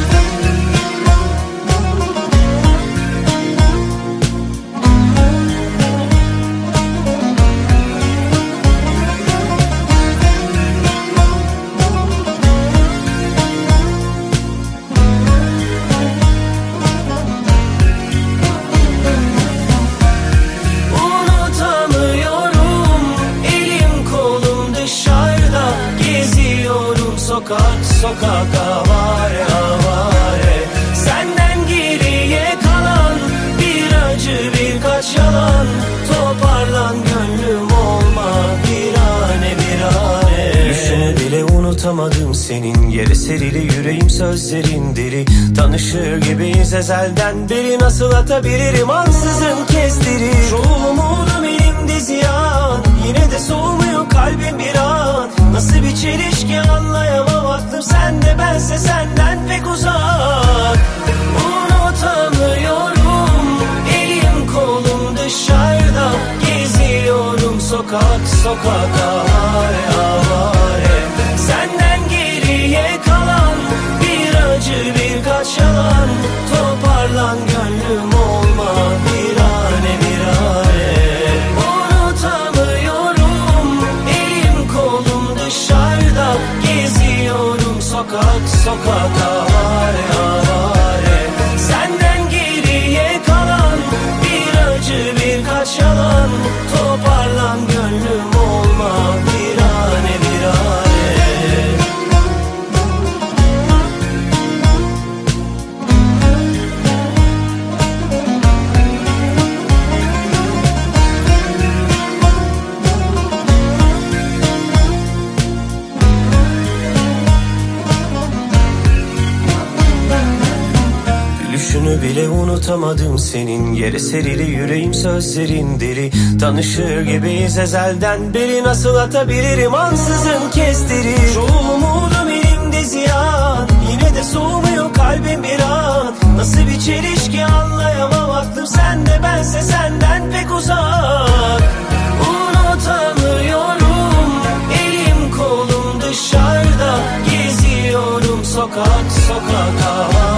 Sokak sokak avare avare, senden geriye kalan bir acı birkaç yalan. Toparlan gönlüm, olma virane virane. Düşünü bile unutamadım senin, yere serili yüreğim sözlerin deli. Tanışır gibiyiz ezelden beri, nasıl atabilirim ansızın kestiri. Çoğu umudum elimde ziyan, yine de soğumuyor kalbim bir an. Nasıl bir çelişki anlayamam aklım sende, bense senden pek uzak. Unutamıyorum, elim kolum dışarıda, geziyorum sokak sokak avare avare. Senden geriye kalan bir acı birkaç yalan. Toparlan gönlüm, olma virane virane. Geziyorum sokak sokak avare avare. Senden geriye kalan bir acı birkaç yalan. Toparlan gönlüm, olma virane virane. Düşünü bile unutamadım senin, yere serili yüreğim sözlerin deli. Tanışır gibiyiz ezelden beri, nasıl atabilirim ansızın kestiri. Çoğu umudum elimde ziyan, yine de soğumuyor kalbim bir an. Nasıl bir çelişki anlayamam aklım sende, bense senden pek uzak. Unutamıyorum, elim kolum dışarıda, geziyorum sokak sokak avare.